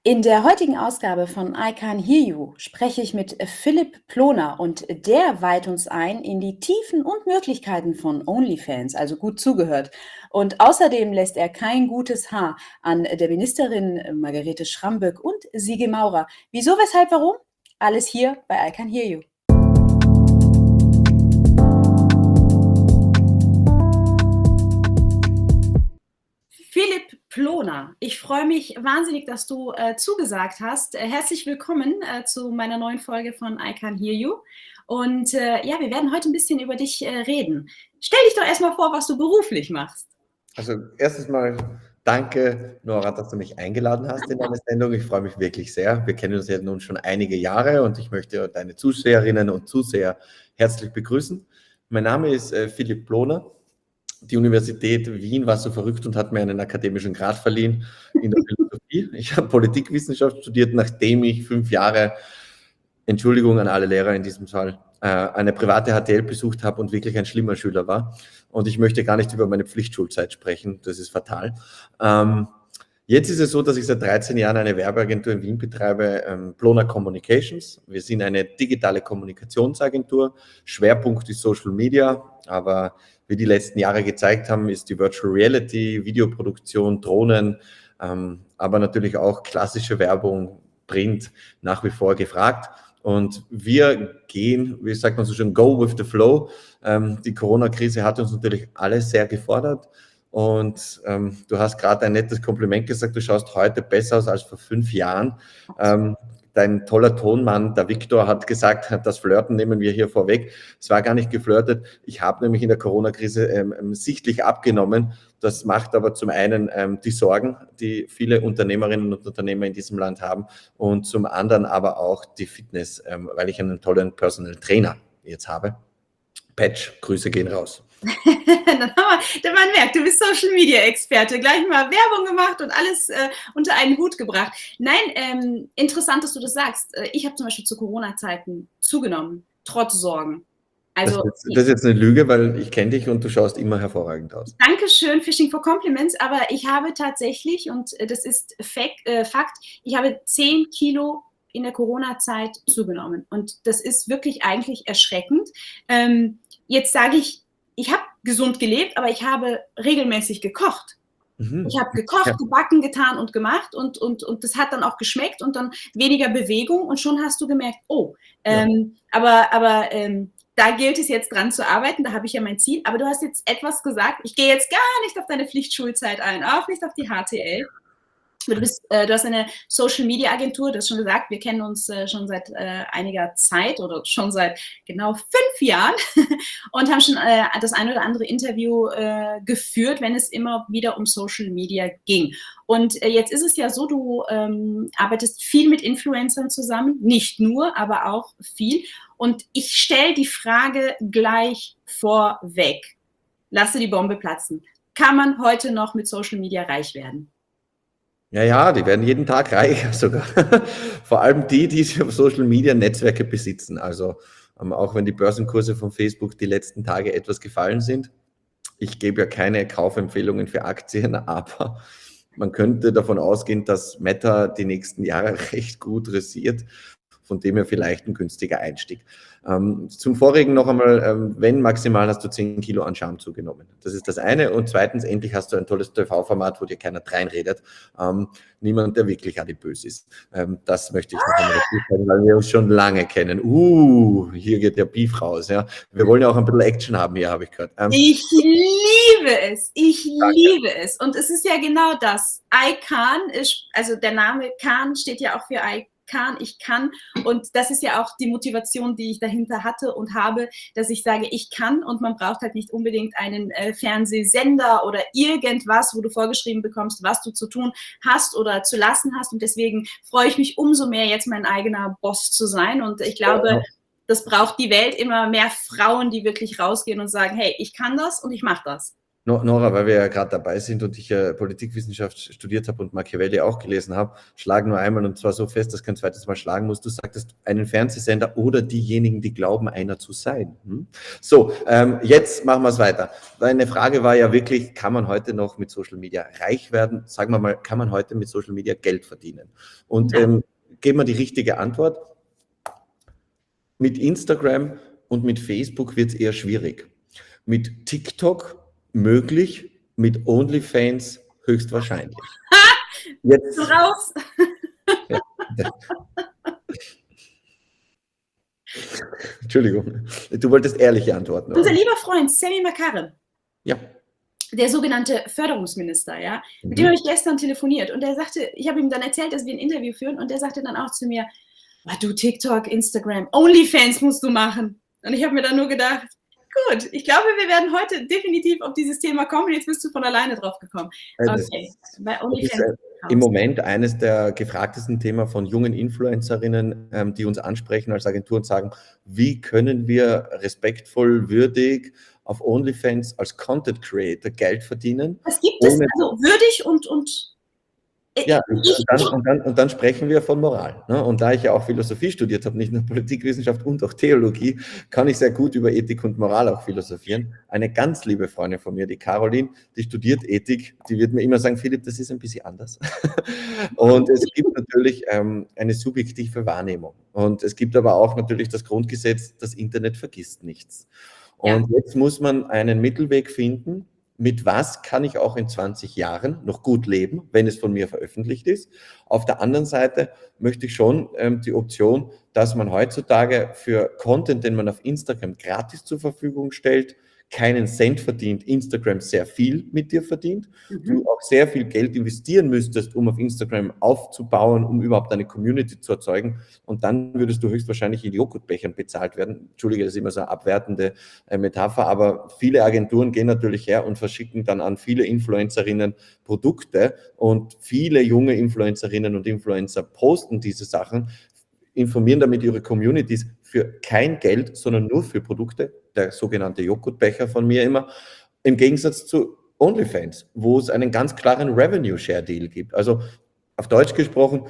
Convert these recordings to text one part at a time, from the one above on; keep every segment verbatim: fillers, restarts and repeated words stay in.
In der heutigen Ausgabe von I Can Hear You spreche ich mit Philipp Ploner und der weiht uns ein in die Tiefen und Möglichkeiten von OnlyFans, also gut zugehört. Und außerdem lässt er kein gutes Haar an der Ministerin Margarete Schramböck und Sigi Maurer. Wieso, weshalb, warum? Alles hier bei I Can Hear You. Philipp Ploner, ich freue mich wahnsinnig, dass du äh, zugesagt hast. Äh, herzlich willkommen äh, zu meiner neuen Folge von I Can Hear You. Und äh, ja, wir werden heute ein bisschen über dich äh, reden. Stell dich doch erstmal vor, was du beruflich machst. Also erstens mal danke, Nora, dass du mich eingeladen hast in deine Sendung. Ich freue mich wirklich sehr. Wir kennen uns ja nun schon einige Jahre und ich möchte deine Zuseherinnen und Zuseher herzlich begrüßen. Mein Name ist äh, Philipp Ploner. Die Universität Wien war so verrückt und hat mir einen akademischen Grad verliehen in der Philosophie. Ich habe Politikwissenschaft studiert, nachdem ich fünf Jahre, Entschuldigung an alle Lehrer in diesem Fall, äh, eine private H T L besucht habe und wirklich ein schlimmer Schüler war. Und ich möchte gar nicht über meine Pflichtschulzeit sprechen, das ist fatal. Ähm, jetzt ist es so, dass ich seit dreizehn Jahren eine Werbeagentur in Wien betreibe, ähm, Ploner Communications. Wir sind eine digitale Kommunikationsagentur. Schwerpunkt ist Social Media, aber wie die letzten Jahre gezeigt haben, ist die Virtual Reality, Videoproduktion, Drohnen, ähm, aber natürlich auch klassische Werbung, Print nach wie vor gefragt. Und wir gehen, wie sagt man so schön, go with the flow. Ähm, die Corona-Krise hat uns natürlich alle sehr gefordert. Und ähm, du hast gerade ein nettes Kompliment gesagt, du schaust heute besser aus als vor fünf Jahren. Ähm, dein toller Tonmann, der Viktor, hat gesagt, das Flirten nehmen wir hier vorweg. Es war gar nicht geflirtet. Ich habe nämlich in der Corona-Krise ähm, sichtlich abgenommen. Das macht aber zum einen ähm, die Sorgen, die viele Unternehmerinnen und Unternehmer in diesem Land haben, und zum anderen aber auch die Fitness, ähm, weil ich einen tollen Personal Trainer jetzt habe. Patch, Grüße gehen raus. Dann haben wir, man merkt, du bist Social Media Experte, gleich mal Werbung gemacht und alles äh, unter einen Hut gebracht. Nein, ähm, interessant, dass du das sagst. Ich habe zum Beispiel zu Corona-Zeiten zugenommen, trotz Sorgen. Also, das, ist, das ist jetzt eine Lüge, weil ich kenne dich und du schaust immer hervorragend aus. Dankeschön, Fishing for Compliments, aber ich habe tatsächlich, und das ist Fakt, äh, Fakt, ich habe zehn Kilo in der Corona-Zeit zugenommen. Und das ist wirklich eigentlich erschreckend. Ähm, jetzt sage ich, ich habe gesund gelebt, aber ich habe regelmäßig gekocht. Mhm. Ich habe gekocht, ja. gebacken, getan und gemacht und, und, und das hat dann auch geschmeckt und dann weniger Bewegung und schon hast du gemerkt, oh, ähm, ja. aber, aber ähm, da gilt es jetzt dran zu arbeiten, da habe ich ja mein Ziel, aber du hast jetzt etwas gesagt, ich gehe jetzt gar nicht auf deine Pflichtschulzeit ein, auch nicht auf die H T L. Du, bist, äh, du hast eine Social-Media-Agentur, du hast schon gesagt, wir kennen uns äh, schon seit äh, einiger Zeit oder schon seit genau fünf Jahren und haben schon äh, das ein oder andere Interview äh, geführt, wenn es immer wieder um Social-Media ging. Und äh, jetzt ist es ja so, du ähm, arbeitest viel mit Influencern zusammen, nicht nur, aber auch viel. Und ich stelle die Frage gleich vorweg. Lasse die Bombe platzen. Kann man heute noch mit Social-Media reich werden? Ja, ja, die werden jeden Tag reicher sogar. Vor allem die, die auf Social Media Netzwerke besitzen. Also ähm, auch wenn die Börsenkurse von Facebook die letzten Tage etwas gefallen sind. Ich gebe ja keine Kaufempfehlungen für Aktien, aber man könnte davon ausgehen, dass Meta die nächsten Jahre recht gut rasiert. Von dem her vielleicht ein günstiger Einstieg. Ähm, zum Vorigen noch einmal, ähm, wenn maximal hast du zehn Kilo an Charme zugenommen. Das ist das eine. Und zweitens, endlich hast du ein tolles T V-Format, wo dir keiner dreinredet. Ähm, niemand, der wirklich adipös ist. Ähm, das möchte ich noch einmal dazu sagen, weil wir uns schon lange kennen. Uh, hier geht der Beef raus. Ja. Wir wollen ja auch ein bisschen Action haben hier, habe ich gehört. Ähm, ich liebe es. Ich danke. liebe es. Und es ist ja genau das. I Can, ist, also der Name Can steht ja auch für I Can, ich kann. Und das ist ja auch die Motivation, die ich dahinter hatte und habe, dass ich sage, ich kann, und man braucht halt nicht unbedingt einen äh, Fernsehsender oder irgendwas, wo du vorgeschrieben bekommst, was du zu tun hast oder zu lassen hast. Und deswegen freue ich mich umso mehr, jetzt mein eigener Boss zu sein. Und ich glaube, ja. das braucht die Welt, immer mehr Frauen, die wirklich rausgehen und sagen, hey, ich kann das und ich mache das. Nora, weil wir ja gerade dabei sind und ich ja Politikwissenschaft studiert habe und Machiavelli auch gelesen habe, schlag nur einmal und zwar so fest, dass kein zweites Mal schlagen muss. Du sagtest einen Fernsehsender oder diejenigen, die glauben, einer zu sein. Hm? So, ähm, jetzt machen wir es weiter. Deine Frage war ja wirklich, kann man heute noch mit Social Media reich werden? Sagen wir mal, kann man heute mit Social Media Geld verdienen? Und ähm, geben wir die richtige Antwort. Mit Instagram und mit Facebook wird es eher schwierig. Mit TikTok möglich, mit OnlyFans höchstwahrscheinlich. Jetzt raus. Ja. Entschuldigung, du wolltest ehrliche Antworten. Unser lieber Freund Sami Makarim, ja. der sogenannte Förderungsminister, ja, mhm. mit dem habe ich gestern telefoniert und der sagte, ich habe ihm dann erzählt, dass wir ein Interview führen und der sagte dann auch zu mir, du TikTok, Instagram, OnlyFans musst du machen. Und ich habe mir dann nur gedacht, gut, ich glaube, wir werden heute definitiv auf dieses Thema kommen. Jetzt bist du von alleine drauf gekommen. Okay. Bei OnlyFans im Moment eines der gefragtesten Themen von jungen Influencerinnen, ähm, die uns ansprechen als Agentur und sagen, wie können wir respektvoll, würdig auf OnlyFans als Content Creator Geld verdienen? Was gibt es? Also würdig und, und Ja, und dann, und, dann, und dann sprechen wir von Moral. Ne? Und da ich ja auch Philosophie studiert habe, nicht nur Politikwissenschaft und auch Theologie, kann ich sehr gut über Ethik und Moral auch philosophieren. Eine ganz liebe Freundin von mir, die Caroline, die studiert Ethik, die wird mir immer sagen, Philipp, das ist ein bisschen anders. Und es gibt natürlich ähm, eine subjektive Wahrnehmung. Und es gibt aber auch natürlich das Grundgesetz, das Internet vergisst nichts. Und ja. Jetzt muss man einen Mittelweg finden, mit was kann ich auch in zwanzig Jahren noch gut leben, wenn es von mir veröffentlicht ist. Auf der anderen Seite möchte ich schon ähm, die Option, dass man heutzutage für Content, den man auf Instagram gratis zur Verfügung stellt, keinen Cent verdient, Instagram sehr viel mit dir verdient, mhm. du auch sehr viel Geld investieren müsstest, um auf Instagram aufzubauen, um überhaupt eine Community zu erzeugen und dann würdest du höchstwahrscheinlich in Joghurtbechern bezahlt werden. Entschuldige, das ist immer so eine abwertende äh, Metapher, aber viele Agenturen gehen natürlich her und verschicken dann an viele Influencerinnen Produkte und viele junge Influencerinnen und Influencer posten diese Sachen, informieren damit ihre Communities für kein Geld, sondern nur für Produkte, der sogenannte Joghurtbecher von mir immer, im Gegensatz zu OnlyFans, wo es einen ganz klaren Revenue-Share-Deal gibt. Also auf Deutsch gesprochen,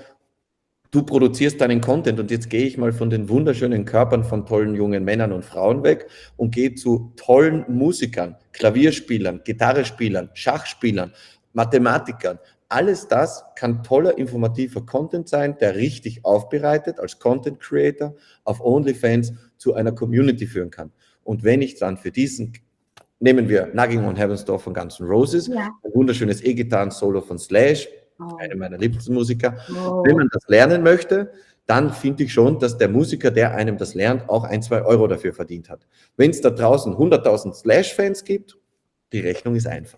du produzierst deinen Content und jetzt gehe ich mal von den wunderschönen Körpern von tollen jungen Männern und Frauen weg und gehe zu tollen Musikern, Klavierspielern, Gitarrespielern, Schachspielern, Mathematikern. Alles das kann toller, informativer Content sein, der richtig aufbereitet als Content Creator auf OnlyFans zu einer Community führen kann. Und wenn ich dann für diesen, nehmen wir Knocking on Heaven's Door von Guns N' Roses, ja. ein wunderschönes E-Gitarren-Solo von Slash, oh. einer meiner Lieblingsmusiker. Oh. Wenn man das lernen möchte, dann finde ich schon, dass der Musiker, der einem das lernt, auch ein, zwei Euro dafür verdient hat. Wenn es da draußen hunderttausend Slash-Fans gibt, die Rechnung ist einfach.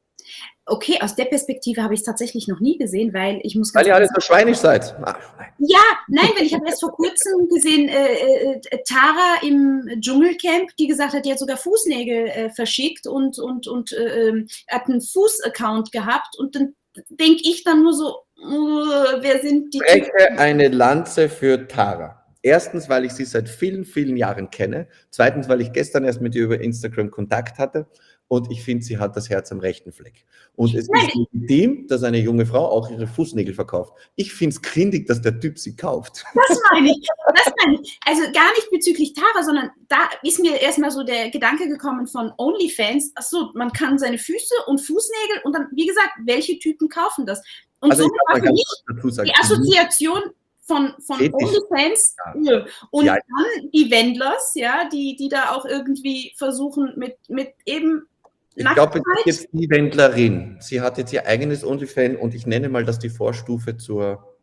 Okay, aus der Perspektive habe ich es tatsächlich noch nie gesehen, weil ich muss ganz Weil ihr alle so schweinisch seid. Ach, nein. Ja, nein, weil ich habe erst vor kurzem gesehen, äh, äh, Tara im Dschungelcamp, die gesagt hat, die hat sogar Fußnägel äh, verschickt und, und, und äh, hat einen Fuß-Account gehabt und dann denke ich dann nur so, uh, wer sind die Ich breche eine Lanze für Tara. Erstens, weil ich sie seit vielen, vielen Jahren kenne. Zweitens, weil ich gestern erst mit ihr über Instagram Kontakt hatte. Und ich finde, sie hat das Herz am rechten Fleck. Und es Nein. ist legitim, dass eine junge Frau auch ihre Fußnägel verkauft. Ich finde es grindig, dass der Typ sie kauft. Das meine ich. Das meine ich. Also gar nicht bezüglich Tara, sondern da ist mir erstmal so der Gedanke gekommen von OnlyFans. Achso, man kann seine Füße und Fußnägel und dann, wie gesagt, welche Typen kaufen das? Und also somit mache ich dazu sagen, die Assoziation von, von OnlyFans ja. und ja. dann die Wendlers, ja, die, die da auch irgendwie versuchen mit, mit eben Ich glaube, es ist jetzt die Wendlerin. Sie hat jetzt ihr eigenes OnlyFans und ich nenne mal das die Vorstufe zur...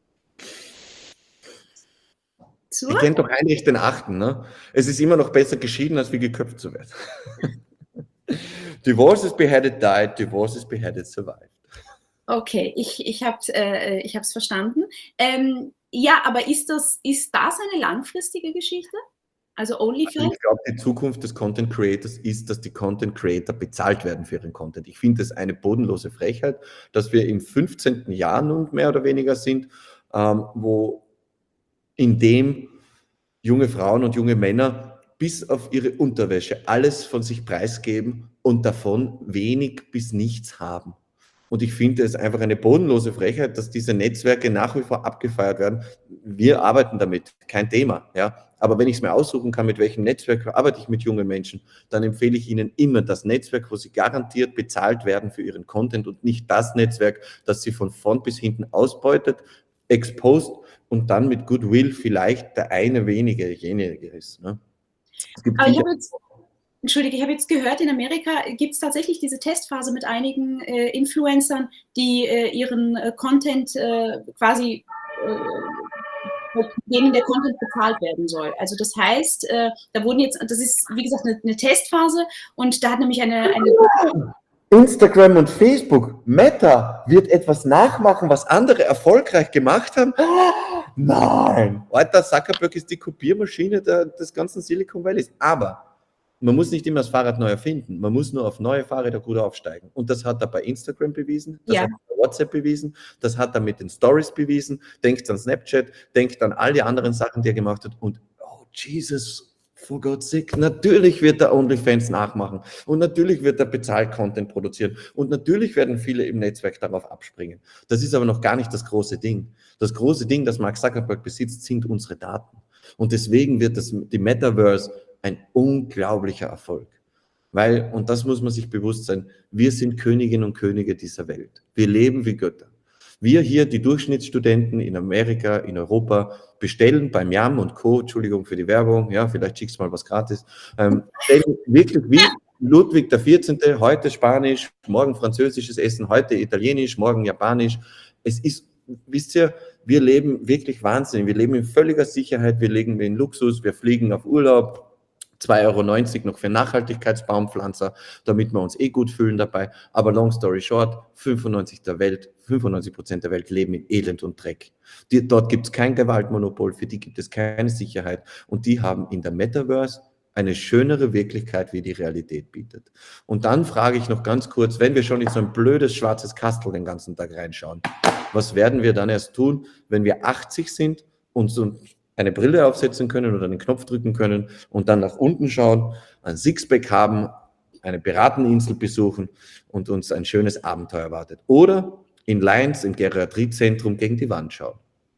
zur? Ich kenne doch Heinrich den Achten, ne? Es ist immer noch besser geschieden, als wie geköpft zu werden. Divorce is beheaded, died. Divorce is beheaded, survived. Okay, ich, ich habe es äh, ich hab's verstanden. Ähm, ja, aber ist das, ist das eine langfristige Geschichte? Also OnlyFans? Also ich glaube, die Zukunft des Content Creators ist, dass die Content Creator bezahlt werden für ihren Content. Ich finde es eine bodenlose Frechheit, dass wir im fünfzehnten Jahr nun mehr oder weniger sind, ähm, wo in dem junge Frauen und junge Männer bis auf ihre Unterwäsche alles von sich preisgeben und davon wenig bis nichts haben. Und ich finde es einfach eine bodenlose Frechheit, dass diese Netzwerke nach wie vor abgefeiert werden. Wir arbeiten damit, kein Thema. Ja? Aber wenn ich es mir aussuchen kann, mit welchem Netzwerk arbeite ich mit jungen Menschen, dann empfehle ich ihnen immer das Netzwerk, wo sie garantiert bezahlt werden für ihren Content und nicht das Netzwerk, das sie von vorn bis hinten ausbeutet, exposed und dann mit Goodwill vielleicht der eine wenige derjenige ist. Ne? Es gibt Aber ich habe jetzt Entschuldige, ich habe jetzt gehört, in Amerika gibt es tatsächlich diese Testphase mit einigen äh, Influencern, die äh, ihren äh, Content äh, quasi, äh, denen der Content bezahlt werden soll. Also das heißt, äh, da wurden jetzt, das ist wie gesagt eine, eine Testphase und da hat nämlich eine, eine Instagram und Facebook, Meta wird etwas nachmachen, was andere erfolgreich gemacht haben. Nein, Alter, Zuckerberg ist die Kopiermaschine der, des ganzen Silicon Valleys. Aber man muss nicht immer das Fahrrad neu erfinden. Man muss nur auf neue Fahrräder gut aufsteigen. Und das hat er bei Instagram bewiesen, das Ja. hat er bei WhatsApp bewiesen, das hat er mit den Stories bewiesen. Denkt an Snapchat, denkt an all die anderen Sachen, die er gemacht hat. Und oh Jesus, for God's sake, natürlich wird er OnlyFans nachmachen. Und natürlich wird er Bezahl-Content produzieren. Und natürlich werden viele im Netzwerk darauf abspringen. Das ist aber noch gar nicht das große Ding. Das große Ding, das Mark Zuckerberg besitzt, sind unsere Daten. Und deswegen wird das, die Metaverse ein unglaublicher Erfolg. Weil, und das muss man sich bewusst sein, wir sind Königinnen und Könige dieser Welt. Wir leben wie Götter. Wir hier, die Durchschnittsstudenten in Amerika, in Europa, bestellen beim Yam und Co., Entschuldigung für die Werbung, ja, vielleicht schickst du mal was gratis, ähm, bestellen wirklich wie Ludwig der vierzehnte, heute Spanisch, morgen französisches Essen, heute Italienisch, morgen Japanisch. Es ist, wisst ihr, wir leben wirklich Wahnsinn. Wir leben in völliger Sicherheit, wir leben in Luxus, wir fliegen auf Urlaub, zwei Euro neunzig noch für Nachhaltigkeitsbaumpflanzer, damit wir uns eh gut fühlen dabei. Aber long story short, fünfundneunzig der Welt, fünfundneunzig Prozent der Welt leben in Elend und Dreck. Die, dort gibt es kein Gewaltmonopol, für die gibt es keine Sicherheit. Und die haben in der Metaverse eine schönere Wirklichkeit, wie die Realität bietet. Und dann frage ich noch ganz kurz, wenn wir schon in so ein blödes schwarzes Kastel den ganzen Tag reinschauen, was werden wir dann erst tun, wenn wir achtzig sind und so eine Brille aufsetzen können oder einen Knopf drücken können und dann nach unten schauen, ein Sixpack haben, eine Berateninsel besuchen und uns ein schönes Abenteuer erwartet. Oder in Lions im Geriatriezentrum gegen die Wand schauen.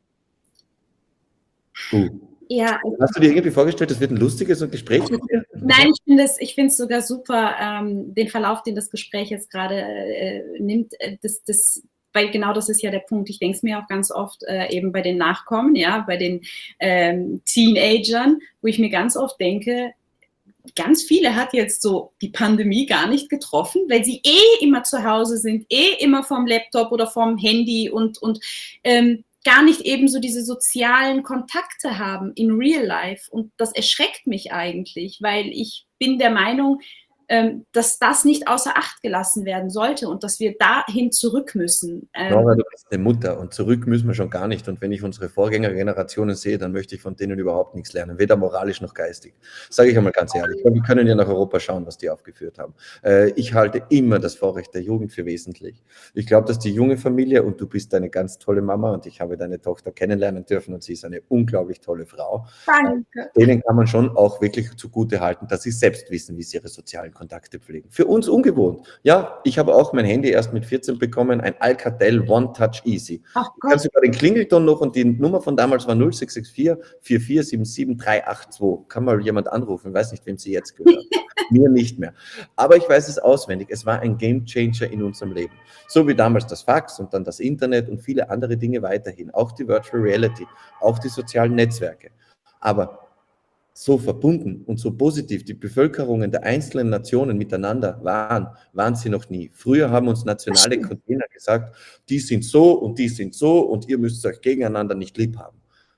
Uh. Ja. Hast du dir irgendwie vorgestellt, das wird ein lustiges Gespräch mit dir? Nein, ich finde es ich finde es sogar super, ähm, den Verlauf, den das Gespräch jetzt gerade äh, nimmt, das, das weil genau das ist ja der Punkt. Ich denke es mir auch ganz oft äh, eben bei den Nachkommen, ja, bei den ähm, Teenagern, wo ich mir ganz oft denke, ganz viele hat jetzt so die Pandemie gar nicht getroffen, weil sie eh immer zu Hause sind, eh immer vom Laptop oder vom Handy und, und ähm, gar nicht eben so diese sozialen Kontakte haben in Real Life. Und das erschreckt mich eigentlich, weil ich bin der Meinung, ähm, dass das nicht außer Acht gelassen werden sollte und dass wir dahin zurück müssen. Ähm, Nora, du bist eine Mutter und zurück müssen wir schon gar nicht. Und wenn ich unsere Vorgängergenerationen sehe, dann möchte ich von denen überhaupt nichts lernen, weder moralisch noch geistig. Sage ich einmal ganz ehrlich. Wir können ja nach Europa schauen, was die aufgeführt haben. Äh, ich halte immer das Vorrecht der Jugend für wesentlich. Ich glaube, dass die junge Familie, und du bist eine ganz tolle Mama und ich habe deine Tochter kennenlernen dürfen und sie ist eine unglaublich tolle Frau. Danke. Äh, denen kann man schon auch wirklich zugute halten, dass sie selbst wissen, wie sie ihre sozialen Kontakte pflegen. Für uns ungewohnt. Ja, ich habe auch mein Handy erst mit vierzehn bekommen, ein Alcatel One Touch Easy. Ach Du kannst über den Klingelton noch und die Nummer von damals war null sechs sechs vier, vier vier sieben sieben drei acht zwei. Kann mal jemand anrufen, ich weiß nicht, wem sie jetzt gehört. Mir nicht mehr. Aber ich weiß es auswendig. Es war ein Gamechanger in unserem Leben. So wie damals das Fax und dann das Internet und viele andere Dinge weiterhin. Auch die Virtual Reality, auch die sozialen Netzwerke. Aber so verbunden und so positiv die Bevölkerungen der einzelnen Nationen miteinander waren, waren sie noch nie. Früher haben uns nationale Container gesagt, die sind so und die sind so und ihr müsst euch gegeneinander nicht lieb haben.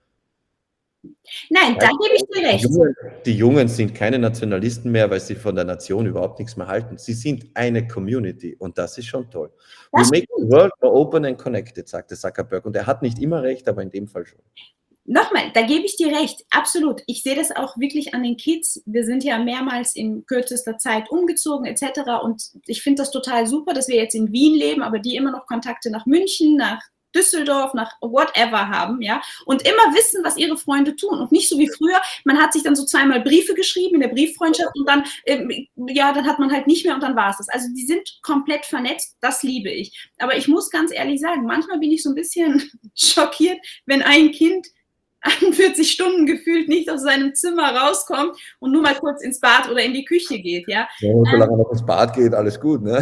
Nein, da gebe ich dir recht. Die Jungen, die Jungen sind keine Nationalisten mehr, weil sie von der Nation überhaupt nichts mehr halten. Sie sind eine Community und das ist schon toll. We make the world more open and connected, sagte Zuckerberg. Und er hat nicht immer recht, aber in dem Fall schon. Nochmal, da gebe ich dir recht, absolut. Ich sehe das auch wirklich an den Kids. Wir sind ja mehrmals in kürzester Zeit umgezogen et cetera. Und ich finde das total super, dass wir jetzt in Wien leben, aber die immer noch Kontakte nach München, nach Düsseldorf, nach whatever haben, ja, und immer wissen, was ihre Freunde tun und nicht so wie früher, man hat sich dann so zweimal Briefe geschrieben in der Brieffreundschaft und dann, ähm, ja, dann hat man halt nicht mehr und dann war es das. Also die sind komplett vernetzt, das liebe ich. Aber ich muss ganz ehrlich sagen, manchmal bin ich so ein bisschen schockiert, wenn ein Kind einundvierzig Stunden gefühlt nicht aus seinem Zimmer rauskommt und nur mal kurz ins Bad oder in die Küche geht, ja. Ja, und solange er noch ins Bad geht, alles gut, ne?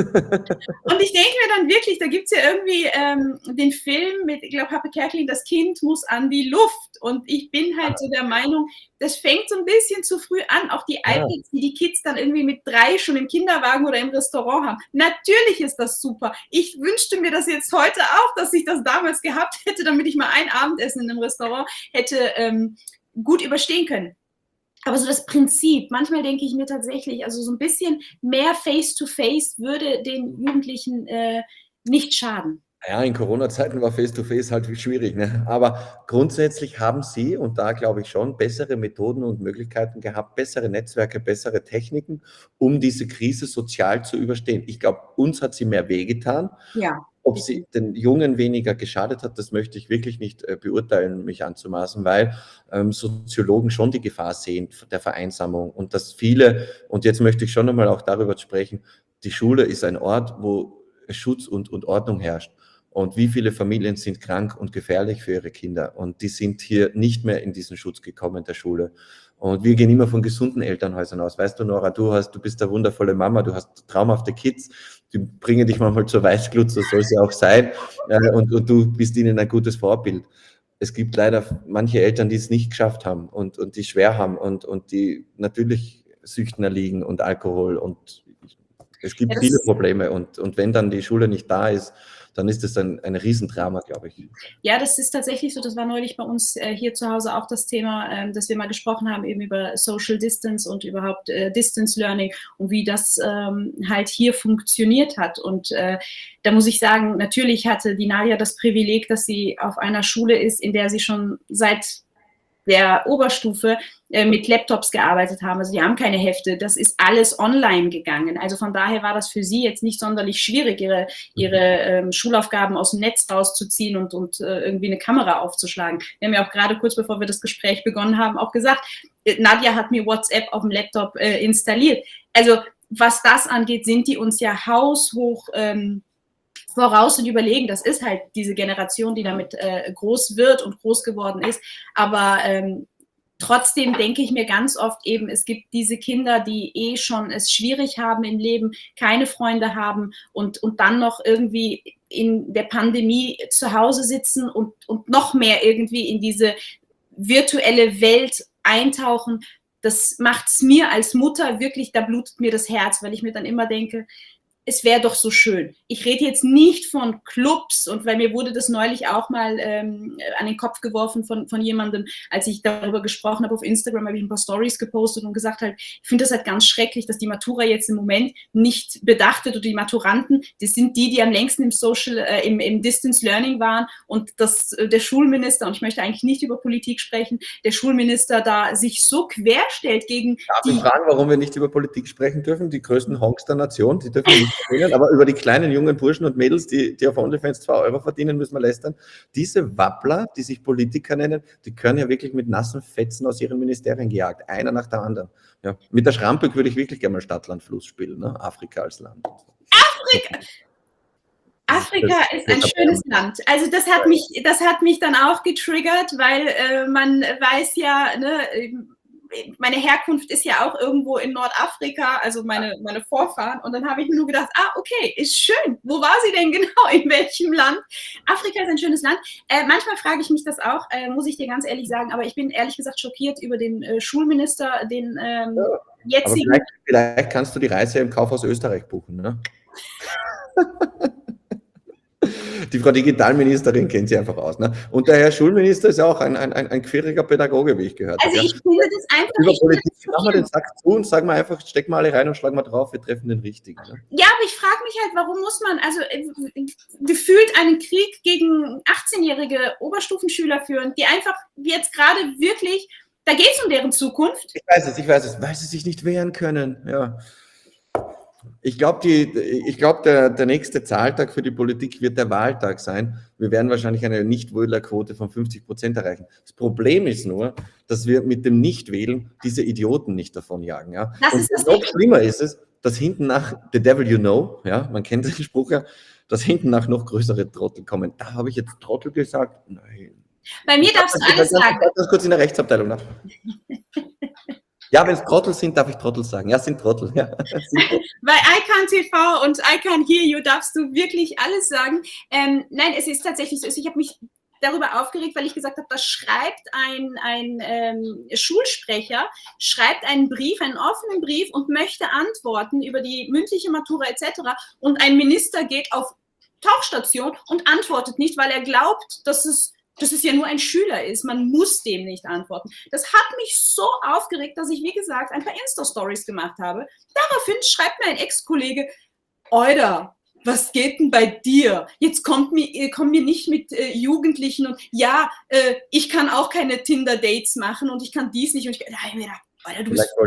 Und ich denke mir dann wirklich, da gibt es ja irgendwie ähm, den Film mit, ich glaube, Happe Kerkeling, das Kind muss an die Luft. Und ich bin halt so der Meinung, das fängt so ein bisschen zu früh an. Auch die iPads, die die Kids dann irgendwie mit drei schon im Kinderwagen oder im Restaurant haben. Natürlich ist das super. Ich wünschte mir das jetzt heute auch, dass ich das damals gehabt hätte, damit ich mal ein Abendessen in einem Restaurant hätte ähm, gut überstehen können. Aber so das Prinzip, manchmal denke ich mir tatsächlich, also so ein bisschen mehr Face-to-Face würde den Jugendlichen äh, nicht schaden. Ja, in Corona-Zeiten war Face-to-Face halt schwierig, ne? Aber grundsätzlich haben Sie, und da glaube ich schon, bessere Methoden und Möglichkeiten gehabt, bessere Netzwerke, bessere Techniken, um diese Krise sozial zu überstehen. Ich glaube, uns hat sie mehr wehgetan. Ja. Ob sie den Jungen weniger geschadet hat, das möchte ich wirklich nicht äh, beurteilen, mich anzumaßen, weil ähm, Soziologen schon die Gefahr sehen der Vereinsamung und dass viele, und jetzt möchte ich schon einmal auch darüber sprechen, die Schule ist ein Ort, wo Schutz und, und Ordnung herrscht. Und wie viele Familien sind krank und gefährlich für ihre Kinder? Und die sind hier nicht mehr in diesen Schutz gekommen, der Schule. Und wir gehen immer von gesunden Elternhäusern aus. Weißt du, Nora, du hast, du bist eine wundervolle Mama, du hast traumhafte Kids, die bringen dich manchmal zur Weißglut, so soll es ja auch sein. Und, und du bist ihnen ein gutes Vorbild. Es gibt leider manche Eltern, die es nicht geschafft haben und, und die schwer haben und, und die natürlich Süchten erliegen und Alkohol und es gibt ja, viele Probleme. Und, und wenn dann die Schule nicht da ist, dann ist das ein, ein Riesendrama, glaube ich. Ja, das ist tatsächlich so. Das war neulich bei uns äh, hier zu Hause auch das Thema, ähm, dass wir mal gesprochen haben eben über Social Distance und überhaupt äh, Distance Learning und wie das ähm, halt hier funktioniert hat. Und äh, da muss ich sagen, natürlich hatte die Nadia das Privileg, dass sie auf einer Schule ist, in der sie schon seit der Oberstufe äh, mit Laptops gearbeitet haben. Also die haben keine Hefte. Das ist alles online gegangen. Also von daher war das für sie jetzt nicht sonderlich schwierig, ihre, ihre ähm, Schulaufgaben aus dem Netz rauszuziehen und, und äh, irgendwie eine Kamera aufzuschlagen. Wir haben ja auch gerade kurz bevor wir das Gespräch begonnen haben, auch gesagt, äh, Nadja hat mir WhatsApp auf dem Laptop äh, installiert. Also was das angeht, sind die uns ja haushoch ähm, voraus und überlegen. Das ist halt diese Generation, die damit äh, groß wird und groß geworden ist. Aber ähm, trotzdem denke ich mir ganz oft eben, es gibt diese Kinder, die eh schon es schwierig haben im Leben, keine Freunde haben und, und dann noch irgendwie in der Pandemie zu Hause sitzen und, und noch mehr irgendwie in diese virtuelle Welt eintauchen. Das macht es mir als Mutter wirklich, da blutet mir das Herz, weil ich mir dann immer denke, es wäre doch so schön. Ich rede jetzt nicht von Clubs und weil mir wurde das neulich auch mal ähm, an den Kopf geworfen von, von jemandem, als ich darüber gesprochen habe auf Instagram, habe ich ein paar Stories gepostet und gesagt halt, ich finde das halt ganz schrecklich, dass die Matura jetzt im Moment nicht bedacht wird oder die Maturanten, das sind die, die am längsten im Social, äh, im, im Distance Learning waren und dass äh, der Schulminister, und ich möchte eigentlich nicht über Politik sprechen, der Schulminister da sich so querstellt gegen Darf die... ich fragen, warum wir nicht über Politik sprechen dürfen? Die größten Honks der Nation, die dürfen nicht reden, aber über die kleinen jungen Burschen und Mädels, die, die auf OnlyFans zwei Euro verdienen, müssen wir lästern. Diese Wappler, die sich Politiker nennen, die können ja wirklich mit nassen Fetzen aus ihren Ministerien gejagt, einer nach der anderen. Ja, mit der Schrampe würde ich wirklich gerne mal Stadt-Land-Fluss spielen, ne? Afrika als Land. Afrika! Afrika das, ist ein schönes Land. Also das hat mich, das hat mich dann auch getriggert, weil äh, man weiß ja, ne, meine Herkunft ist ja auch irgendwo in Nordafrika, also meine, meine Vorfahren. Und dann habe ich mir nur gedacht, ah, okay, ist schön. Wo war sie denn genau? In welchem Land? Afrika ist ein schönes Land. Äh, manchmal frage ich mich das auch, äh, muss ich dir ganz ehrlich sagen, aber ich bin ehrlich gesagt schockiert über den äh, Schulminister, den ähm, ja, jetzigen... Aber vielleicht, vielleicht kannst du die Reise im Kaufhaus Österreich buchen, ne? Die Frau Digitalministerin kennt sie einfach aus. Ne? Und der Herr Schulminister ist ja auch ein, ein, ein quirliger Pädagoge, wie ich gehört habe. Also ich ja. finde das einfach... Über Politik machen wir den Sack zu und sagen wir einfach, stecken wir alle rein und schlagen wir drauf, wir treffen den Richtigen. Ne? Ja, aber ich frage mich halt, warum muss man also äh, gefühlt einen Krieg gegen achtzehnjährige Oberstufenschüler führen, die einfach jetzt gerade wirklich, da geht es um deren Zukunft. Ich weiß es, ich weiß es, weil sie sich nicht wehren können, ja. Ich glaube, ich glaub, der, der nächste Zahltag für die Politik wird der Wahltag sein. Wir werden wahrscheinlich eine Nichtwählerquote von fünfzig Prozent erreichen. Das Problem ist nur, dass wir mit dem Nichtwählen diese Idioten nicht davonjagen. Ja? Das Und ist das noch schlimmer ist es, dass hinten nach the devil you know, ja, man kennt den Spruch ja, dass hinten nach noch größere Trottel kommen. Da habe ich jetzt Trottel gesagt? Nein. Bei mir darfst du alles sagen. Ich das kurz in der Rechtsabteilung nach. Ja, wenn es Trottel sind, darf ich Trottel sagen. Ja, sind Trottel. Ja. Bei iCan T V und iCan Hear You darfst du wirklich alles sagen. Ähm, nein, es ist tatsächlich so. Ich habe mich darüber aufgeregt, weil ich gesagt habe, da schreibt ein, ein ähm, Schulsprecher, schreibt einen Brief, einen offenen Brief und möchte antworten über die mündliche Matura et cetera. Und ein Minister geht auf Tauchstation und antwortet nicht, weil er glaubt, dass es dass es ja nur ein Schüler ist, man muss dem nicht antworten. Das hat mich so aufgeregt, dass ich, wie gesagt, ein paar Insta-Stories gemacht habe. Daraufhin schreibt mir ein Ex-Kollege, Euda, was geht denn bei dir? Jetzt kommt mir, kommt mir nicht mit äh, Jugendlichen und ja, äh, ich kann auch keine Tinder-Dates machen und ich kann dies nicht. Und ich, da hab ich mir gedacht, Alter, du, bist,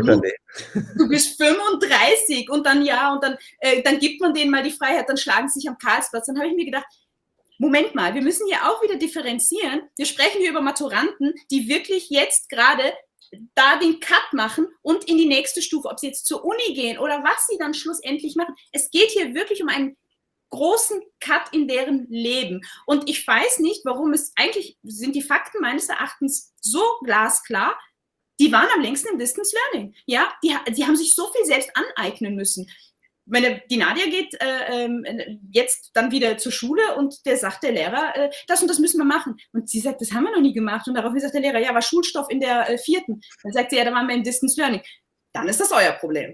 du bist fünfunddreißig und dann ja, und dann, äh, dann gibt man denen mal die Freiheit, dann schlagen sie sich am Karlsplatz. Dann habe ich mir gedacht, Moment mal, wir müssen hier auch wieder differenzieren. Wir sprechen hier über Maturanten, die wirklich jetzt gerade da den Cut machen und in die nächste Stufe, ob sie jetzt zur Uni gehen oder was sie dann schlussendlich machen. Es geht hier wirklich um einen großen Cut in deren Leben. Und ich weiß nicht, warum es eigentlich, sind die Fakten meines Erachtens so glasklar, die waren am längsten im Distance Learning. Ja, die, die haben sich so viel selbst aneignen müssen. Meine, die Nadia geht äh, äh, jetzt dann wieder zur Schule und der sagt der Lehrer, äh, das und das müssen wir machen. Und sie sagt, das haben wir noch nie gemacht. Und daraufhin sagt der Lehrer, ja, war Schulstoff in der äh, vierten. Dann sagt sie, ja, da waren wir im Distance Learning. Dann ist das euer Problem.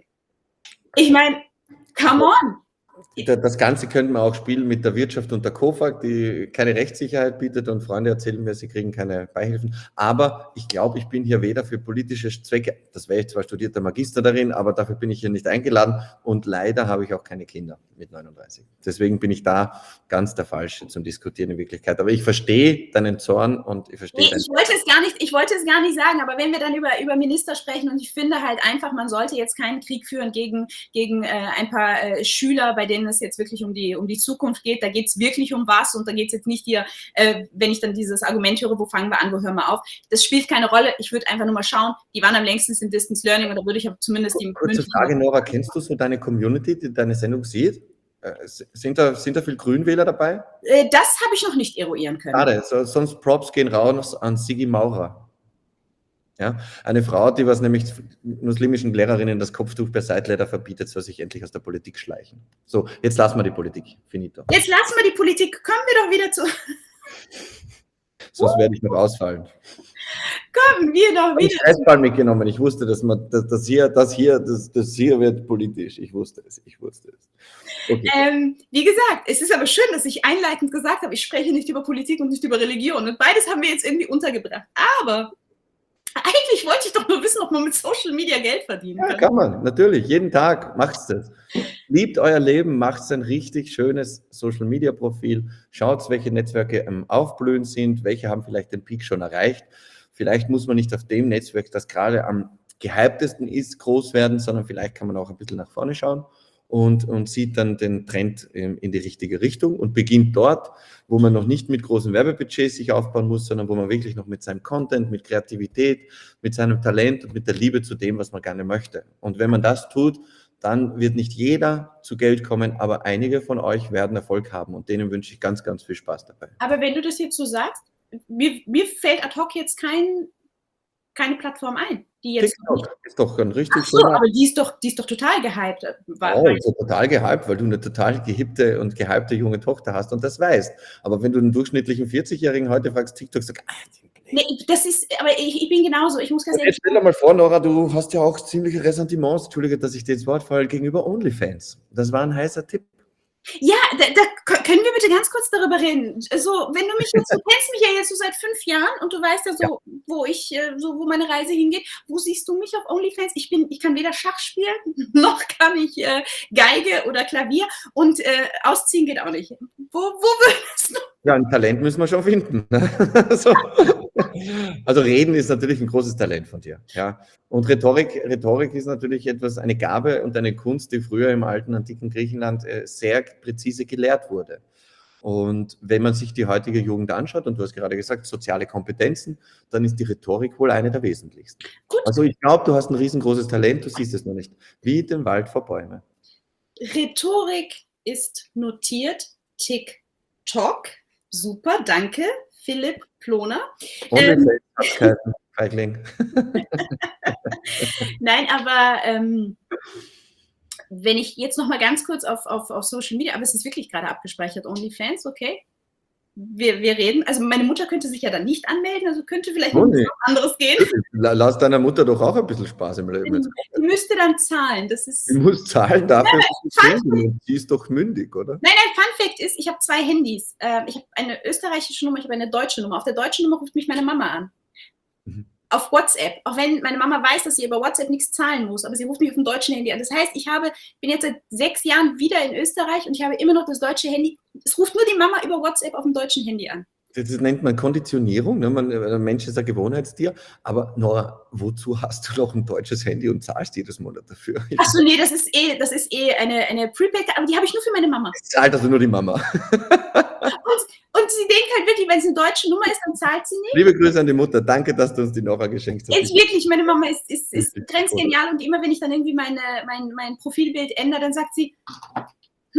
Ich meine, come on. Das Ganze könnte man auch spielen mit der Wirtschaft und der KOFAG, die keine Rechtssicherheit bietet und Freunde erzählen mir, sie kriegen keine Beihilfen. Aber ich glaube, ich bin hier weder für politische Zwecke, das wäre ich zwar studierter Magister darin, aber dafür bin ich hier nicht eingeladen und leider habe ich auch keine Kinder mit neununddreißig. Deswegen bin ich da ganz der Falsche zum Diskutieren in Wirklichkeit. Aber ich verstehe deinen Zorn und ich verstehe... Nee, ich wollte es gar nicht, ich wollte es gar nicht sagen, aber wenn wir dann über, über Minister sprechen und ich finde halt einfach, man sollte jetzt keinen Krieg führen gegen, gegen äh, ein paar äh, Schüler, bei denen es jetzt wirklich um die, um die Zukunft geht, da geht es wirklich um was und da geht es jetzt nicht hier, äh, wenn ich dann dieses Argument höre, wo fangen wir an, wo hören wir auf, das spielt keine Rolle, ich würde einfach nur mal schauen, die waren am längsten im Distance Learning und da würde ich aber zumindest die... Kurze Frage, Nora, kennst du so deine Community, die deine Sendung sieht? Äh, sind da, sind da viel Grünwähler dabei? Äh, das habe ich noch nicht eruieren können. Schade, so, sonst Props gehen raus an Sigi Maurer. Ja, eine Frau, die was nämlich muslimischen Lehrerinnen das Kopftuch per Seitleder verbietet, soll sich endlich aus der Politik schleichen. So, jetzt lassen wir die Politik. Finito. Jetzt lassen wir die Politik. Kommen wir doch wieder zu... Sonst werde ich noch ausfallen. Kommen wir doch wieder... Ich habe Stressball mitgenommen. Ich wusste, dass man, dass, das hier, das hier, das, das hier wird politisch. Ich wusste es. Ich wusste es. Okay. Ähm, wie gesagt, es ist aber schön, dass ich einleitend gesagt habe, ich spreche nicht über Politik und nicht über Religion. Und beides haben wir jetzt irgendwie untergebracht. Aber eigentlich wollte ich doch nur wissen, ob man mit Social Media Geld verdienen kann. Ja, kann man, natürlich. Jeden Tag macht's das. Liebt euer Leben, macht ein richtig schönes Social Media Profil. Schaut, welche Netzwerke am Aufblühen sind, welche haben vielleicht den Peak schon erreicht. Vielleicht muss man nicht auf dem Netzwerk, das gerade am gehyptesten ist, groß werden, sondern vielleicht kann man auch ein bisschen nach vorne schauen. Und, und sieht dann den Trend in die richtige Richtung und beginnt dort, wo man noch nicht mit großen Werbebudgets sich aufbauen muss, sondern wo man wirklich noch mit seinem Content, mit Kreativität, mit seinem Talent und mit der Liebe zu dem, was man gerne möchte. Und wenn man das tut, dann wird nicht jeder zu Geld kommen, aber einige von euch werden Erfolg haben und denen wünsche ich ganz, ganz viel Spaß dabei. Aber wenn du das jetzt so sagst, mir, mir fällt ad hoc jetzt kein, keine Plattform ein. Die jetzt TikTok ist doch ein richtig Ach so, schöner. Aber die ist doch, die ist doch total gehypt. Oh, ist total gehypt, weil du eine total gehippte und gehypte junge Tochter hast und das weißt. Aber wenn du einen durchschnittlichen vierzigjährigen heute fragst, TikTok sagt, ah, nee, das ist, aber ich, ich bin genauso. Ich muss ganz ehrlich. Stell dir mal vor, Nora, du hast ja auch ziemliche Ressentiments, Entschuldige, dass ich dir ins Wort falle, gegenüber OnlyFans. Das war ein heißer Tipp. Ja, da, da können wir bitte ganz kurz darüber reden. Also, wenn du mich jetzt, du kennst mich ja jetzt so seit fünf Jahren und du weißt ja so, ja. wo ich, so wo meine Reise hingeht. Wo siehst du mich auf OnlyFans? Ich bin, ich kann weder Schach spielen, noch kann ich äh, Geige oder Klavier und äh, ausziehen geht auch nicht. Wo, wo würdest du? Ja, ein Talent müssen wir schon finden. so. Also Reden ist natürlich ein großes Talent von dir. Ja. Und Rhetorik, Rhetorik ist natürlich etwas, eine Gabe und eine Kunst, die früher im alten, antiken Griechenland äh, sehr präzise gelehrt wurde. Und wenn man sich die heutige Jugend anschaut, und du hast gerade gesagt, soziale Kompetenzen, dann ist die Rhetorik wohl eine der wesentlichsten. Gut. Also ich glaube, du hast ein riesengroßes Talent, du siehst es noch nicht. Wie den Wald vor Bäumen. Rhetorik ist notiert. TikTok. Super, danke, Philipp Ploner. Ohne Ähm, Selbstständigkeiten, Feigling. Nein, aber ähm, wenn ich jetzt noch mal ganz kurz auf, auf, auf Social Media, aber es ist wirklich gerade abgespeichert, OnlyFans, okay? Wir, wir reden, also meine Mutter könnte sich ja dann nicht anmelden, also könnte vielleicht noch was anderes gehen. Lass deiner Mutter doch auch ein bisschen Spaß im Leben. Die, die müsste dann zahlen, das ist... Die muss zahlen dafür, nein, nein, sie ist doch mündig, oder? Nein, nein, Fun Fact ist, ich habe zwei Handys. Ähm, ich habe eine österreichische Nummer, ich habe eine deutsche Nummer. Auf der deutschen Nummer ruft mich meine Mama an. Mhm. Auf WhatsApp, auch wenn meine Mama weiß, dass sie über WhatsApp nichts zahlen muss, aber sie ruft mich auf dem deutschen Handy an. Das heißt, ich habe, bin jetzt seit sechs Jahren wieder in Österreich und ich habe immer noch das deutsche Handy. Es ruft nur die Mama über WhatsApp auf dem deutschen Handy an. Das nennt man Konditionierung, ne? Man, ein Mensch ist ein Gewohnheitstier, aber Nora, wozu hast du noch ein deutsches Handy und zahlst jedes Monat dafür? Achso, nee, das ist eh, das ist eh eine, eine Prepaid, aber die habe ich nur für meine Mama. Zahlt also nur die Mama. Und, und sie denkt halt wirklich, wenn es eine deutsche Nummer ist, dann zahlt sie nicht. Liebe Grüße an die Mutter, danke, dass du uns die Nora geschenkt hast. Jetzt wirklich, meine Mama ist, ist, ist grenzgenial und immer wenn ich dann irgendwie meine, mein, mein Profilbild ändere, dann sagt sie, hm,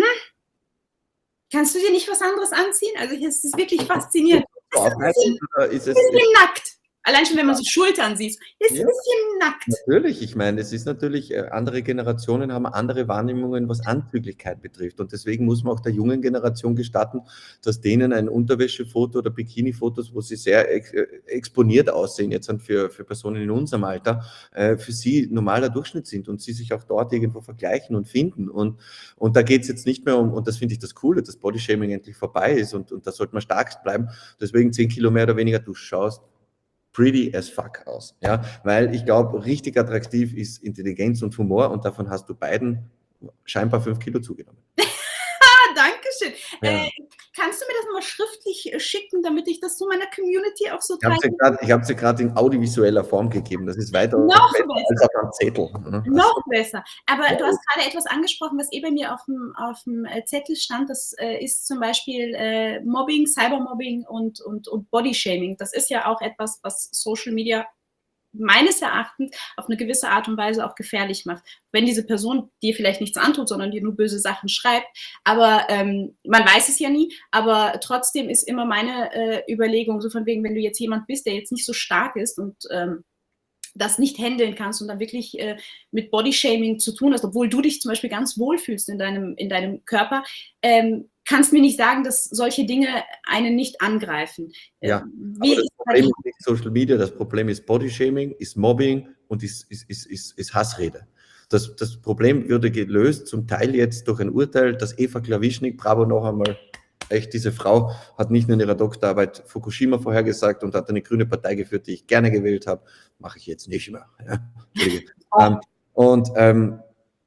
kannst du dir nicht was anderes anziehen? Also es ist wirklich faszinierend. Es ist ein bisschen, ist es, bisschen nackt. Allein schon, wenn man so Schultern sieht. Ist ja, ein bisschen nackt. Natürlich, ich meine, es ist natürlich, andere Generationen haben andere Wahrnehmungen, was Anzüglichkeit betrifft. Und deswegen muss man auch der jungen Generation gestatten, dass denen ein Unterwäschefoto oder Bikini-Fotos, wo sie sehr ex exponiert aussehen, jetzt für, für Personen in unserem Alter, äh, für sie normaler Durchschnitt sind und sie sich auch dort irgendwo vergleichen und finden. Und, und da geht es jetzt nicht mehr um, und das finde ich das Coole, dass Bodyshaming endlich vorbei ist und, und da sollte man stark bleiben. Deswegen zehn Kilo mehr oder weniger, du schaust pretty as fuck aus, ja, weil ich glaube, richtig attraktiv ist Intelligenz und Humor und davon hast du beiden scheinbar fünf Kilo zugenommen. Dankeschön. Ja. Äh, kannst du mir das nochmal schriftlich schicken, damit ich das zu meiner Community auch so teile? Ich habe sie gerade in audiovisueller Form gegeben. Das ist weiter noch besser als auf einem Zettel. Ne? Noch besser. Aber ja. Du hast gerade etwas angesprochen, was eh bei mir auf dem, auf dem Zettel stand. Das äh, ist zum Beispiel äh, Mobbing, Cybermobbing und, und, und Bodyshaming. Das ist ja auch etwas, was Social Media meines Erachtens auf eine gewisse Art und Weise auch gefährlich macht. Wenn diese Person dir vielleicht nichts antut, sondern dir nur böse Sachen schreibt. Aber ähm, man weiß es ja nie. Aber trotzdem ist immer meine äh, Überlegung, so von wegen, wenn du jetzt jemand bist, der jetzt nicht so stark ist und ähm, das nicht handeln kannst und dann wirklich äh, mit Bodyshaming zu tun hast, obwohl du dich zum Beispiel ganz wohl fühlst in deinem, in deinem Körper, ähm, kannst mir nicht sagen, dass solche Dinge einen nicht angreifen. Ja, Wie das Problem ist nicht Social Media, das Problem ist Bodyshaming, ist Mobbing und ist, ist, ist, ist, ist Hassrede. Das, das Problem würde gelöst, zum Teil jetzt durch ein Urteil, dass Eva Klawischnik, bravo noch einmal, echt, diese Frau hat nicht nur in ihrer Doktorarbeit Fukushima vorhergesagt und hat eine grüne Partei geführt, die ich gerne gewählt habe, mache ich jetzt nicht mehr. Ja? ähm, und ähm,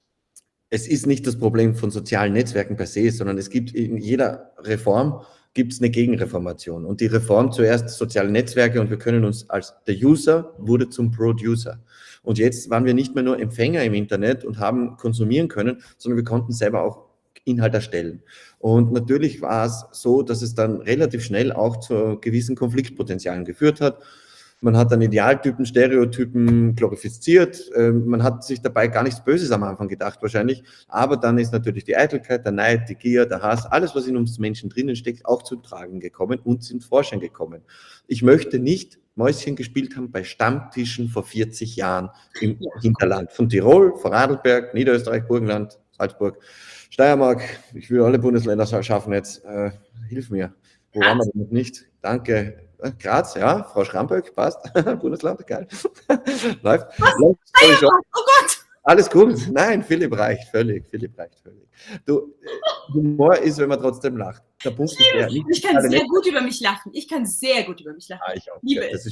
es ist nicht das Problem von sozialen Netzwerken per se, sondern es gibt in jeder Reform gibt es eine Gegenreformation. Und die Reform zuerst soziale Netzwerke und wir können uns als der User wurde zum Producer. Und jetzt waren wir nicht mehr nur Empfänger im Internet und haben konsumieren können, sondern wir konnten selber auch Inhalt erstellen. Und natürlich war es so, dass es dann relativ schnell auch zu gewissen Konfliktpotenzialen geführt hat. Man hat dann Idealtypen, Stereotypen glorifiziert. Man hat sich dabei gar nichts Böses am Anfang gedacht wahrscheinlich. Aber dann ist natürlich die Eitelkeit, der Neid, die Gier, der Hass, alles, was in uns Menschen drinnen steckt, auch zum Tragen gekommen und zum Vorschein gekommen. Ich möchte nicht Mäuschen gespielt haben bei Stammtischen vor vierzig Jahren im ja. Hinterland. Von Tirol, Vorarlberg, Niederösterreich, Burgenland, Salzburg, Steiermark. Ich will alle Bundesländer schaffen jetzt. Äh, hilf mir. Wo waren wir denn noch nicht? Danke. Graz, ja, Frau Schramböck, passt. Bundesland, geil. Läuft. Was? Läuft. Oh Gott! Alles gut. Nein, Philipp reicht völlig. Philipp reicht völlig. Du, Humor ist, wenn man trotzdem lacht. Der Punkt ich, ist ja, nicht ich kann sehr gut über mich lachen. Ich kann sehr gut über mich lachen. Ah, ich auch. Ja, das ist ja wichtig.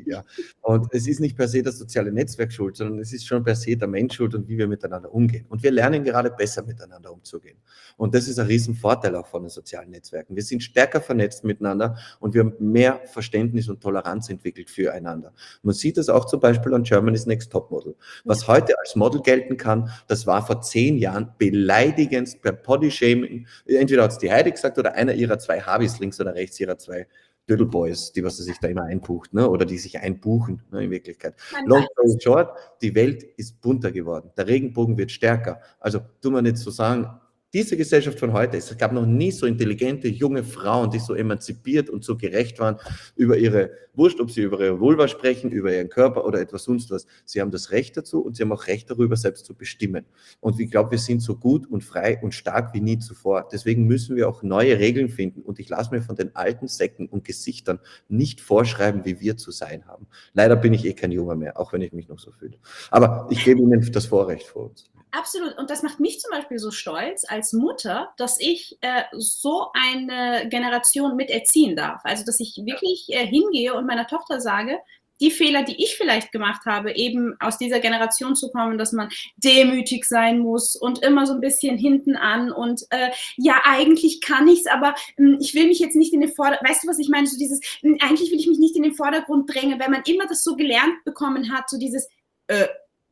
wichtig, ja. Und es ist nicht per se das soziale Netzwerk schuld, sondern es ist schon per se der Mensch schuld und wie wir miteinander umgehen. Und wir lernen gerade besser miteinander umzugehen. Und das ist ein Riesenvorteil auch von den sozialen Netzwerken. Wir sind stärker vernetzt miteinander und wir haben mehr Verständnis und Toleranz entwickelt füreinander. Man sieht das auch zum Beispiel an Germany's Next Topmodel. Was heute als Model gelten kann, das war vor zehn Jahren beleidigend per Bodyshaming. Entweder hat es die Heidi gesagt oder einer ihrer zwei Habis links oder rechts ihrer zwei Doodleboys, die was sie sich da immer einbucht, ne? Oder die sich einbuchen, ne, in Wirklichkeit. Long story short, die Welt ist bunter geworden. Der Regenbogen wird stärker. Also tun wir nicht so sagen, diese Gesellschaft von heute, es gab noch nie so intelligente junge Frauen, die so emanzipiert und so gerecht waren über ihre, wurscht, ob sie über ihre Vulva sprechen, über ihren Körper oder etwas sonst was. Sie haben das Recht dazu und sie haben auch Recht darüber, selbst zu bestimmen. Und ich glaube, wir sind so gut und frei und stark wie nie zuvor. Deswegen müssen wir auch neue Regeln finden und ich lasse mir von den alten Säcken und Gesichtern nicht vorschreiben, wie wir zu sein haben. Leider bin ich eh kein Junger mehr, auch wenn ich mich noch so fühle. Aber ich gebe Ihnen das Vorrecht vor uns. Absolut. Und das macht mich zum Beispiel so stolz als Mutter, dass ich äh, so eine Generation miterziehen darf. Also, dass ich wirklich äh, hingehe und meiner Tochter sage, die Fehler, die ich vielleicht gemacht habe, eben aus dieser Generation zu kommen, dass man demütig sein muss und immer so ein bisschen hinten an und äh, ja, eigentlich kann ich's, aber äh, ich will mich jetzt nicht in den Vordergrund, weißt du, was ich meine? So dieses, äh, eigentlich will ich mich nicht in den Vordergrund drängen, weil man immer das so gelernt bekommen hat, so dieses, äh,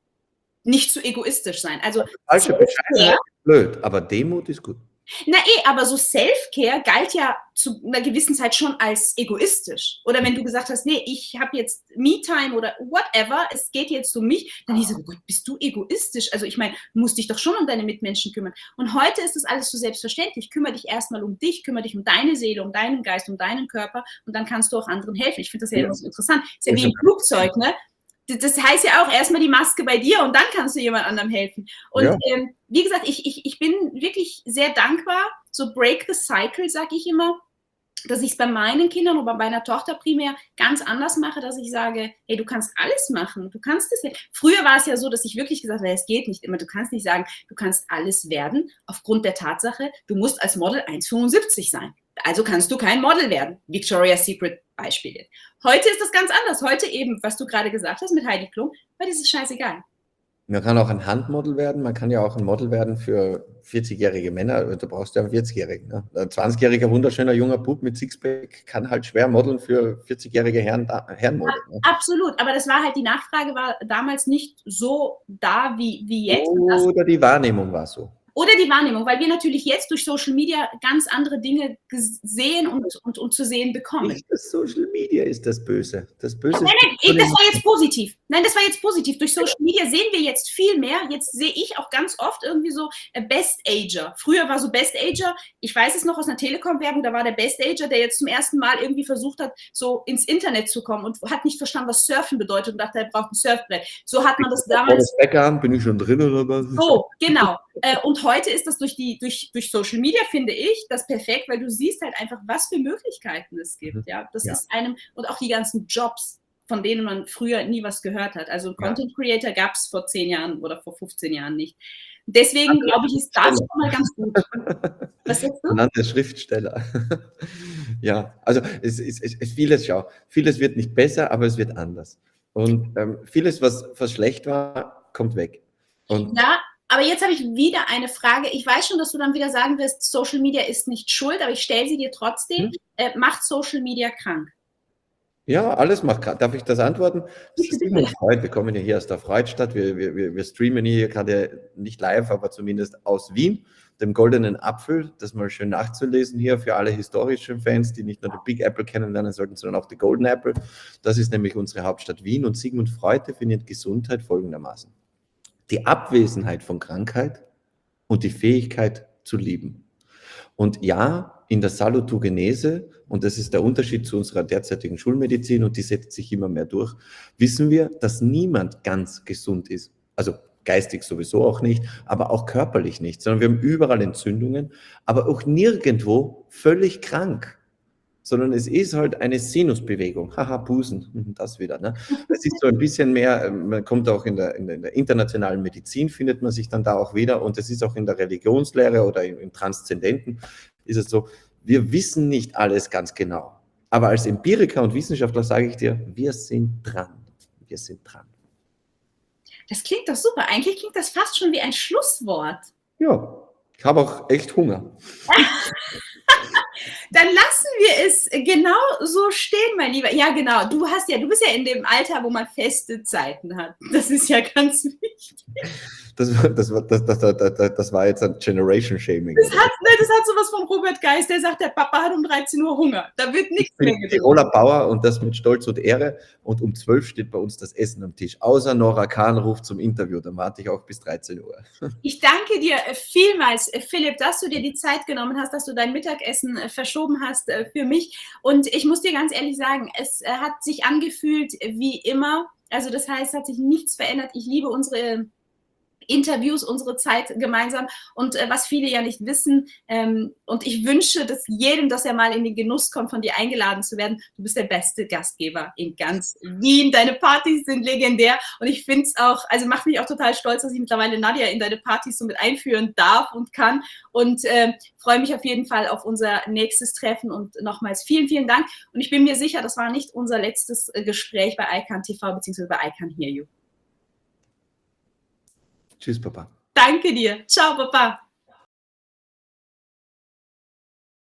nicht zu egoistisch sein. Also falsche Bescheidenheit ist blöd, aber Demut ist gut. Na eh, aber so Self-Care galt ja zu einer gewissen Zeit schon als egoistisch. Oder wenn du gesagt hast, nee, ich habe jetzt Me-Time oder whatever, es geht jetzt um mich, dann hieß es, oh Gott, bist du egoistisch? Also ich meine, du musst dich doch schon um deine Mitmenschen kümmern. Und heute ist das alles so selbstverständlich. Kümmere dich erstmal um dich, kümmere dich um deine Seele, um deinen Geist, um deinen Körper und dann kannst du auch anderen helfen. Ich finde das ja immer so interessant. Ist ja wie im Flugzeug, ne? Das heißt ja auch erstmal die Maske bei dir und dann kannst du jemand anderem helfen. Und ja. ähm, wie gesagt, ich, ich, ich bin wirklich sehr dankbar, so break the cycle, sage ich immer, dass ich es bei meinen Kindern oder bei meiner Tochter primär ganz anders mache, dass ich sage, hey, du kannst alles machen, du kannst es nicht. Früher war es ja so, dass ich wirklich gesagt habe, es geht nicht immer, du kannst nicht sagen, du kannst alles werden, aufgrund der Tatsache, du musst als Model eins Komma fünfundsiebzig sein. Also kannst du kein Model werden. Victoria's Secret Beispiel. Heute ist das ganz anders. Heute eben, was du gerade gesagt hast mit Heidi Klum, heute ist es scheißegal. Man kann auch ein Handmodel werden, man kann ja auch ein Model werden für vierzigjährige Männer, du brauchst ja einen vierzigjährigen. Ne? Ein zwanzigjähriger, wunderschöner junger Bub mit Sixpack kann halt schwer modeln für vierzig-jährige Herren, Herrenmodel. Ne? Absolut, aber das war halt, die Nachfrage war damals nicht so da wie, wie jetzt. Oder die Wahrnehmung war so. Oder die Wahrnehmung, weil wir natürlich jetzt durch Social Media ganz andere Dinge sehen und, und, und zu sehen bekommen. Nicht das Social Media ist das Böse. Das Böse nein, nein, das war jetzt positiv. Nein, das war jetzt positiv. Durch Social Media sehen wir jetzt viel mehr. Jetzt sehe ich auch ganz oft irgendwie so Best Ager. Früher war so Best Ager, ich weiß es noch aus einer Telekom-Werbung, da war der Best Ager, der jetzt zum ersten Mal irgendwie versucht hat, so ins Internet zu kommen und hat nicht verstanden, was Surfen bedeutet und dachte, er braucht ein Surfbrett. So hat man das damals. Bäcker, bin ich schon drin oder was? So, genau. Und heute ist das durch, die, durch, durch Social Media, finde ich, das perfekt, weil du siehst halt einfach, was für Möglichkeiten es gibt. Ja, das ja. ist einem, und auch die ganzen Jobs, von denen man früher nie was gehört hat. Also Content Creator gab es vor zehn Jahren oder vor fünfzehn Jahren nicht. Deswegen also, glaube ich, ist das schon mal ganz gut. Was sagst du? Nannte Schriftsteller. Ja, also es ist es, es, vieles, schau, vieles wird nicht besser, aber es wird anders. Und ähm, vieles, was, was schlecht war, kommt weg. Und ja, aber jetzt habe ich wieder eine Frage. Ich weiß schon, dass du dann wieder sagen wirst, Social Media ist nicht schuld, aber ich stelle sie dir trotzdem. Hm? Äh, macht Social Media krank? Ja, alles macht krank. Darf ich das antworten? Sigmund Freud, wir kommen ja hier aus der Freudstadt, wir, wir, wir streamen hier gerade nicht live, aber zumindest aus Wien, dem Goldenen Apfel, das mal schön nachzulesen hier für alle historischen Fans, die nicht nur den Big Apple kennenlernen sollten, sondern auch den Golden Apple. Das ist nämlich unsere Hauptstadt Wien und Sigmund Freud definiert Gesundheit folgendermaßen: Die Abwesenheit von Krankheit und die Fähigkeit zu lieben. Und ja, in der Salutogenese, und das ist der Unterschied zu unserer derzeitigen Schulmedizin und die setzt sich immer mehr durch, wissen wir, dass niemand ganz gesund ist. Also geistig sowieso auch nicht, aber auch körperlich nicht, sondern wir haben überall Entzündungen, aber auch nirgendwo völlig krank. Sondern es ist halt eine Sinusbewegung. Haha, Busen, das wieder. Ne? Es ist so ein bisschen mehr, man kommt auch in der, in der, in der internationalen Medizin, findet man sich dann da auch wieder, und es ist auch in der Religionslehre oder im, im Transzendenten, ist es so, wir wissen nicht alles ganz genau. Aber als Empiriker und Wissenschaftler sage ich dir, wir sind dran. Wir sind dran. Das klingt doch super. Eigentlich klingt das fast schon wie ein Schlusswort. Ja, ich habe auch echt Hunger. Dann lassen wir es genau so stehen, mein Lieber. Ja, genau. Du hast ja, du bist ja in dem Alter, wo man feste Zeiten hat. Das ist ja ganz wichtig. Das, das, das, das, das, das war jetzt ein Generation-Shaming. Das hat, ne, das hat sowas von Robert Geist, der sagt, der Papa hat um dreizehn Uhr Hunger. Da wird nichts mehr getan. Tiroler Bauer und das mit Stolz und Ehre. Und um zwölf steht bei uns das Essen am Tisch. Außer Nora Kahn ruft zum Interview. Dann warte ich auch bis dreizehn Uhr. Ich danke dir vielmals, Philipp, dass du dir die Zeit genommen hast, dass du dein Mittagessen verschoben hast für mich. Und ich muss dir ganz ehrlich sagen, es hat sich angefühlt wie immer. Also das heißt, es hat sich nichts verändert. Ich liebe unsere Interviews, unsere Zeit gemeinsam und äh, was viele ja nicht wissen ähm, und ich wünsche dass jedem, dass er mal in den Genuss kommt, von dir eingeladen zu werden. Du bist der beste Gastgeber in ganz Wien. Deine Partys sind legendär und ich finde es auch, also macht mich auch total stolz, dass ich mittlerweile Nadja in deine Partys so mit einführen darf und kann und äh, freue mich auf jeden Fall auf unser nächstes Treffen und nochmals vielen, vielen Dank und ich bin mir sicher, das war nicht unser letztes äh, Gespräch bei iCAN T V bzw. bei iCAN Hear You. Tschüss, Papa. Danke dir. Ciao, Papa.